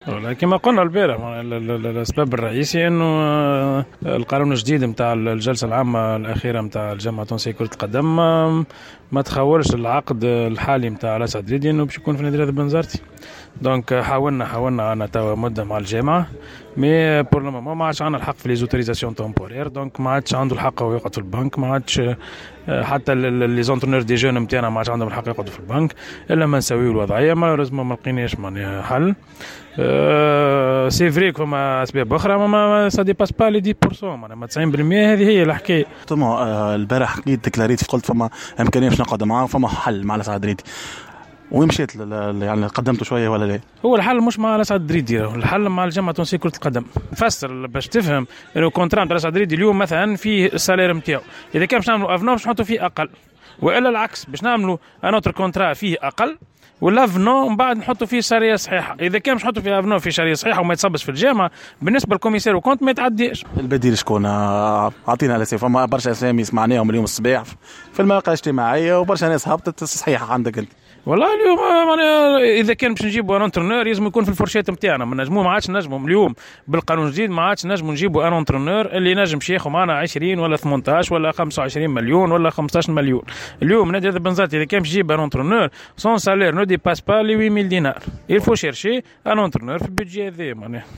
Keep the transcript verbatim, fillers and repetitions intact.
كما قلنا البارح السبب الرئيسي انه القانون الجديد نتاع الجلسه العامه الاخيره نتاع الجامعه التونسيه كره القدم ما تخولش العقد الحالي نتاع الاسعد ريدي انه باش يكون في نادي رياضي بنزرتي. دونك حاولنا حاولنا انا توا مده مع الجامعه مي بور لو مومون ما عادش عندنا الحق في لي زوتوريزاسيون تومبورير. دونك ما عادش عنده الحق هو يقعد في البنك، ما عادش حتى لي زونترونور دي جون نتاعنا ما عادش عندهم الحق يقعدوا في البنك الا ما نسويو الوضعيه. مالوريزمون ما لقيناش معناها حل. أه سي فري فما اسباب اخرى ما سا ديباس با لي عشرة بالمئة معناها تسعين بالمئة هذه هي الحكايه. طبعا البارح حكيت ديكلاريت قلت فما امكانيه باش نقعد معاه فما حل مع الاسعد ريدي. وين مشيت يعني قدمته شويه ولا لا؟ هو الحل مش مع الاسعد ريدي، الحل مع الجامعه التونسيه كره القدم. نفسر باش تفهم انه كونترا نتاع الاسعد ريدي اليوم مثلا فيه السالير نتاعو، اذا كان باش نعملوا افنو باش نحطوا فيه اقل، والا العكس باش نعملوا ان اوتر كونترا فيه اقل والافنو من بعد نحطوا فيه شريه صحيحه. اذا كان مش نحطوا فيه افنو في شريه صحيحه وما يتصبش في الجامعه بالنسبه للكوميسير وكونت ما يتعديش. البديل شكون؟ اعطينا على سيف. فما برشا اسامي سمعناهم اليوم الصباح في المواقع الاجتماعيه وبرشا ناس هبطت صحيحه عندك انت. والله اليوم اذا كان باش نجيبوا ان انترنور لازم يكون في الفرشات نتاعنا. ما نجمو ما عادش نجمو اليوم بالقانون الجديد ما عادش نجمو نجيبوا ان انترنور اللي نجم شيخ معنا عشرين ولا ثمانية عشر ولا خمسة وعشرين مليون ولا خمسة عشر مليون. اليوم نادي بنزرتي اذا كان باش يجيب ان انترنور سون سالير نو ديباس با لي ثمانية آلاف دينار. il faut chercher un entraîneur في البيدجي هذا معناها.